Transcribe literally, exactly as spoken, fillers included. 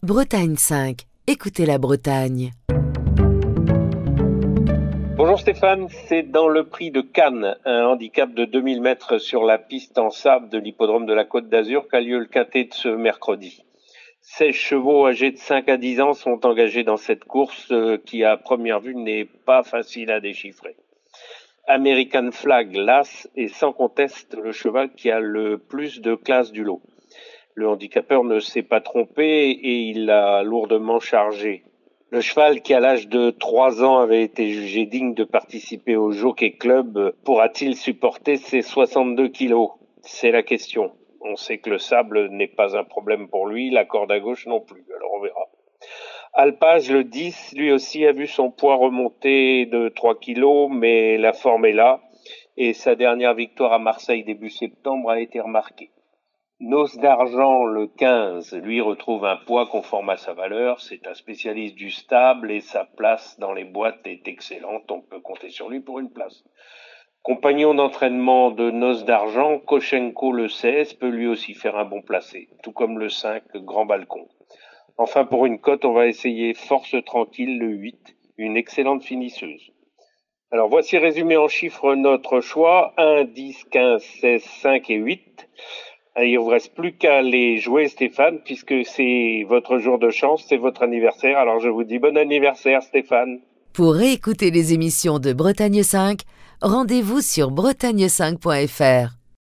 Bretagne cinq, écoutez la Bretagne. Bonjour Stéphane, c'est dans le prix de Cannes, un handicap de deux mille mètres sur la piste en sable de l'hippodrome de la Côte d'Azur qu'a lieu le quintet de ce mercredi. seize chevaux âgés de cinq à dix ans sont engagés dans cette course qui à première vue n'est pas facile à déchiffrer. American Flag, l'As, est sans conteste le cheval qui a le plus de classe du lot. Le handicapeur ne s'est pas trompé et il a lourdement chargé. Le cheval qui à l'âge de trois ans avait été jugé digne de participer au Jockey Club pourra-t-il supporter ses soixante-deux kilos ? C'est la question. On sait que le sable n'est pas un problème pour lui, la corde à gauche non plus, alors on verra. Alpage, le dix, lui aussi a vu son poids remonter de trois kilos, mais la forme est là et sa dernière victoire à Marseille début septembre a été remarquée. Nos d'Argent, le quinze, lui retrouve un poids conforme à sa valeur. C'est un spécialiste du stable et sa place dans les boîtes est excellente. On peut compter sur lui pour une place. Compagnon d'entraînement de Nos d'Argent, Koshenko le seize peut lui aussi faire un bon placé, tout comme le cinq, Grand Balcon. Enfin, pour une cote, on va essayer Force Tranquille, le huit, une excellente finisseuse. Alors, voici résumé en chiffres notre choix, un, dix, quinze, seize, cinq et huit. Il ne vous reste plus qu'à les jouer, Stéphane, puisque c'est votre jour de chance, c'est votre anniversaire. Alors, je vous dis bon anniversaire, Stéphane. Pour réécouter les émissions de Bretagne cinq, rendez-vous sur bretagne cinq point f r.